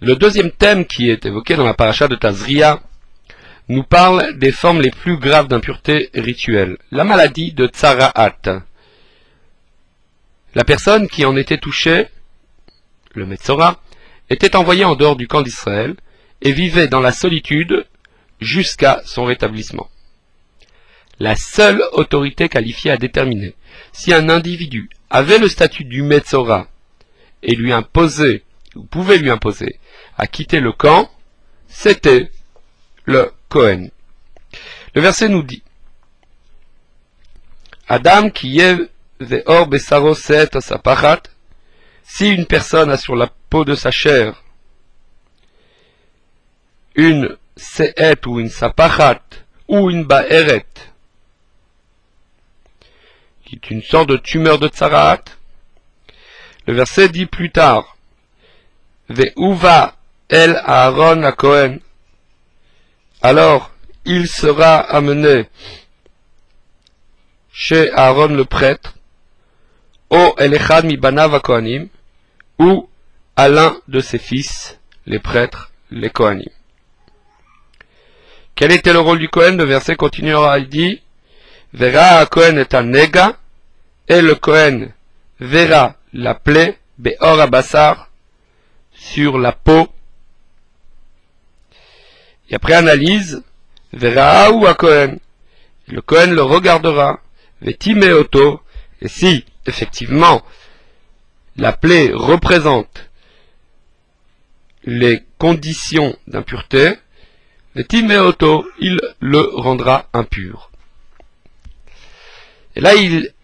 Le deuxième thème qui est évoqué dans la paracha de Tazria nous parle des formes les plus graves d'impureté rituelle. La maladie de Tsara'at. La personne qui en était touchée, le Metzora, était envoyée en dehors du camp d'Israël et vivait dans la solitude jusqu'à son rétablissement. La seule autorité qualifiée à déterminer si un individu avait le statut du Metzora et lui imposait, ou pouvait lui imposer, à quitter le camp, c'était le Kohen. Le verset nous dit Adam qui yev ve'or besaro set sapachat, si une personne a sur la peau de sa chair une se'et ou une sapachat ou une ba'eret, qui est une sorte de tumeur de tsaraat, le verset dit plus tard ve'uva el Aaron à Kohen, alors il sera amené chez Aaron le prêtre, ou el echad mi banav Kohanim, ou à l'un de ses fils, les prêtres, les Kohanim. Quel était le rôle du Kohen? Le verset continuera, il dit Vera Kohen est un nega, et le Kohen verra la plaie, be'or abassar, sur la peau. Et après analyse, verra ou à Kohen, le Kohen le regardera, vetimeoto, et si, effectivement, la plaie représente les conditions d'impureté, vetimeoto, il le rendra impur. Et là, il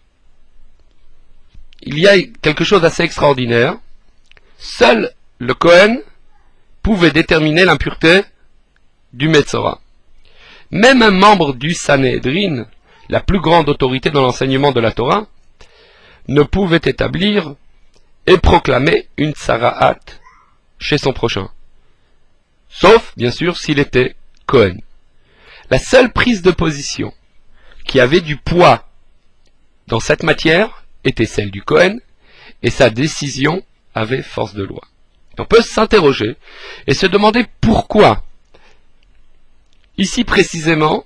y a quelque chose d'assez extraordinaire. Seul le Kohen pouvait déterminer l'impureté du Metzora. Même un membre du Sanhédrin, la plus grande autorité dans l'enseignement de la Torah, ne pouvait établir et proclamer une tsara'at chez son prochain. Sauf, bien sûr, s'il était Kohen. La seule prise de position qui avait du poids dans cette matière était celle du Kohen, et sa décision avait force de loi. On peut s'interroger et se demander pourquoi, ici précisément,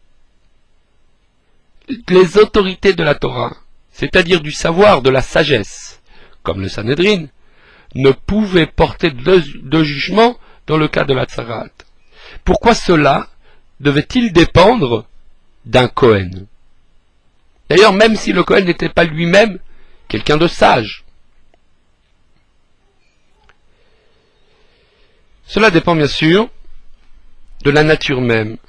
les autorités de la Torah, c'est-à-dire du savoir, de la sagesse, comme le Sanhédrin, ne pouvaient porter de jugement dans le cas de la tsara'at. Pourquoi cela devait-il dépendre d'un Kohen? D'ailleurs, même si le Kohen n'était pas lui-même quelqu'un de sage. Cela dépend bien sûr de la nature même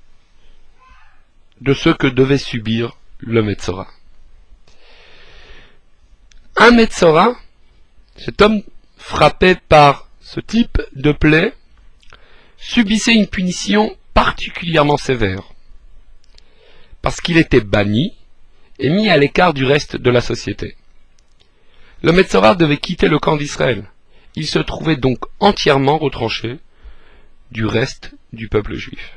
de ce que devait subir le Metzora. Un Metzora, cet homme frappé par ce type de plaie, subissait une punition particulièrement sévère, parce qu'il était banni et mis à l'écart du reste de la société. Le Metzora devait quitter le camp d'Israël. Il se trouvait donc entièrement retranché du reste du peuple juif.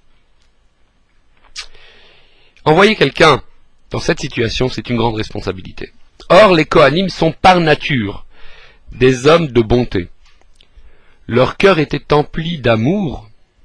Envoyer quelqu'un dans cette situation, c'est une grande responsabilité. Or, les Kohanim sont par nature des hommes de bonté. Leur cœur était empli d'amour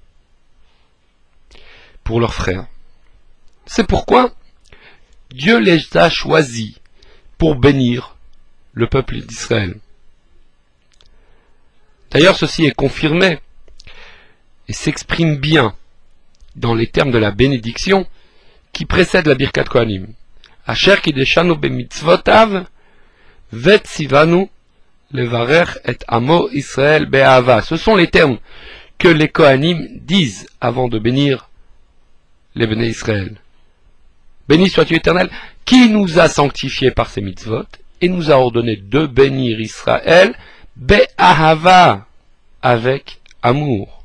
pour leurs frères. C'est pourquoi Dieu les a choisis pour bénir le peuple d'Israël. D'ailleurs, ceci est confirmé et s'exprime bien dans les termes de la bénédiction qui précède la Birkat Kohanim. Asher kideshanu bemitzvotav vetzivanu levarech et amo Israël be'ahava. Ce sont les termes que les Kohanim disent avant de bénir les béné Israël. Béni sois-tu Éternel, qui nous a sanctifiés par ses mitzvot et nous a ordonné de bénir Israël be'ahava, avec amour.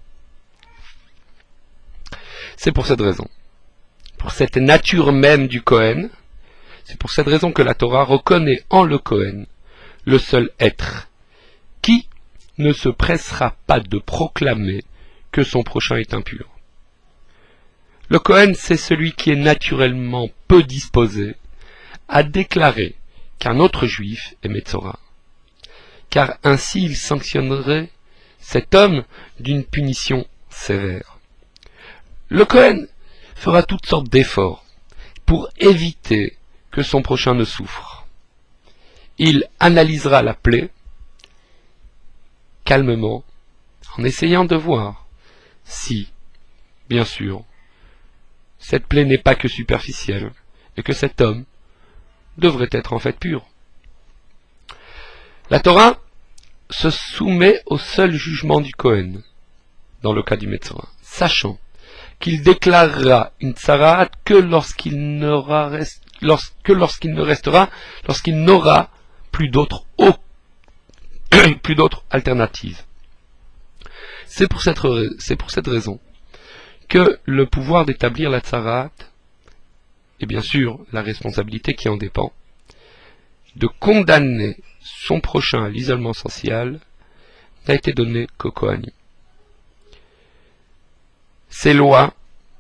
C'est pour cette raison, pour cette nature même du Kohen, c'est pour cette raison que la Torah reconnaît en le Kohen le seul être qui ne se pressera pas de proclamer que son prochain est impur. Le Kohen, c'est celui qui est naturellement peu disposé à déclarer qu'un autre juif est Metzora, car ainsi il sanctionnerait cet homme d'une punition sévère. Le Kohen fera toutes sortes d'efforts pour éviter que son prochain ne souffre. Il analysera la plaie calmement, en essayant de voir si, bien sûr, cette plaie n'est pas que superficielle et que cet homme devrait être en fait pur. La Torah se soumet au seul jugement du Kohen, dans le cas du Metzora, sachant qu'il déclarera une tsaraat que lorsqu'il n'aura plus d'autre alternative. C'est pour cette raison que le pouvoir d'établir la tsaraat, et bien sûr la responsabilité qui en dépend, de condamner son prochain à l'isolement social, n'a été donné qu'au Kohanim. Ces lois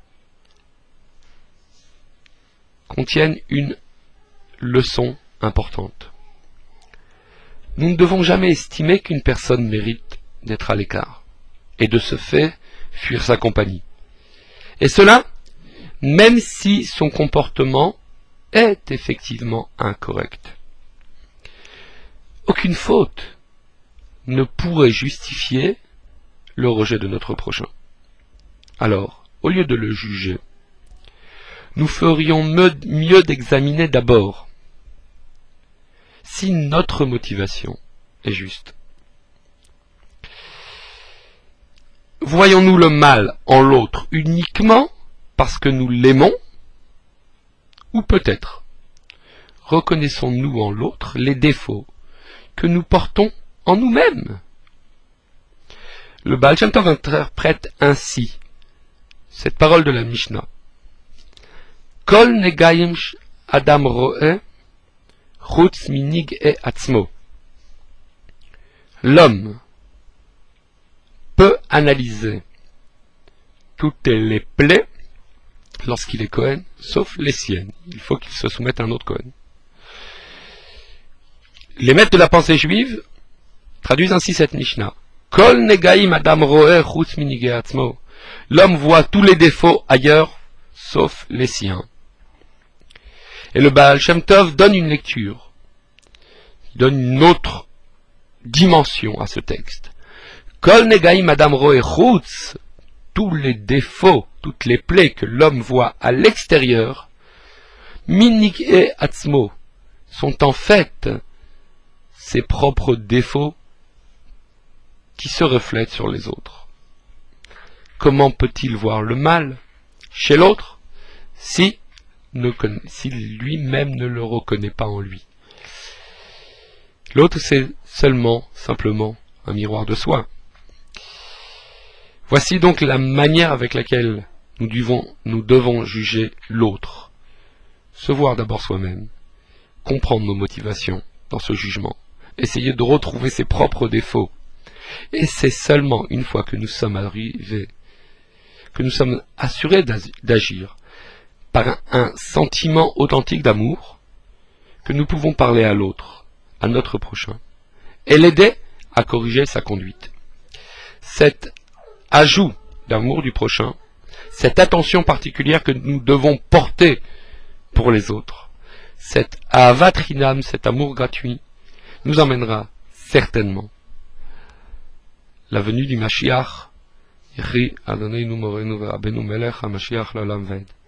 contiennent une leçon importante. Nous ne devons jamais estimer qu'une personne mérite d'être à l'écart, et de ce fait fuir sa compagnie. Et cela, même si son comportement est effectivement incorrect. Aucune faute ne pourrait justifier le rejet de notre prochain. Alors, au lieu de le juger, nous ferions mieux d'examiner d'abord si notre motivation est juste. Voyons-nous le mal en l'autre uniquement parce que nous l'aimons, ou peut-être reconnaissons-nous en l'autre les défauts que nous portons en nous-mêmes? Le Baal Shem Tov interprète ainsi cette parole de la Mishnah. Kol negayim adam ro'eh chutz minig e atzmo. L'homme peut analyser toutes les plaies lorsqu'il est Kohen, sauf les siennes. Il faut qu'il se soumette à un autre Kohen. Les maîtres de la pensée juive traduisent ainsi cette Mishnah. Kol negaim adam ro'eh chutz minig e atzmo. L'homme voit tous les défauts ailleurs, sauf les siens. Et le Baal Shem Tov donne une lecture, donne une autre dimension à ce texte. Kol negaim adam ro'eh chutz, tous les défauts, toutes les plaies que l'homme voit à l'extérieur, minig e atzmo, sont en fait ses propres défauts qui se reflètent sur les autres. Comment peut-il voir le mal chez l'autre si lui-même ne le reconnaît pas en lui? L'autre, c'est simplement un miroir de soi. Voici donc la manière avec laquelle nous devons juger l'autre. Se voir d'abord soi-même, comprendre nos motivations dans ce jugement, essayer de retrouver ses propres défauts. Et c'est seulement une fois que nous sommes arrivés, que nous sommes assurés d'agir par un sentiment authentique d'amour, que nous pouvons parler à l'autre, à notre prochain, et l'aider à corriger sa conduite. Cet ajout d'amour du prochain, cette attention particulière que nous devons porter pour les autres, cet ahavat chinam, cet amour gratuit, nous emmènera certainement la venue du Mashiach, Yehi Adonai Morenu Rabbeinu Melech HaMashiach L'Olam Vaed.